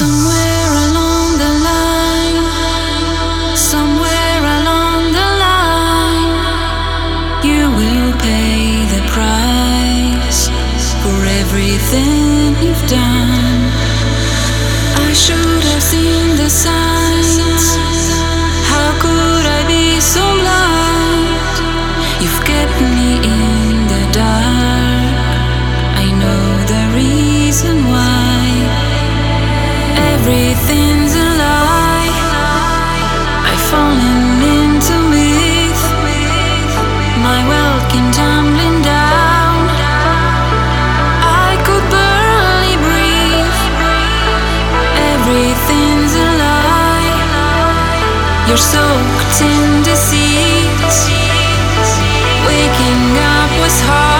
Somewhere along the line, somewhere along the line, you will pay the price for everything you've done. I should have seen the signs. How could I be so blind? You've kept me in the dark. I know the reason why. Everything's a lie. I've fallen into myth. My world came tumbling down. I could barely breathe. Everything's a lie. You're soaked in deceit. Waking up was hard.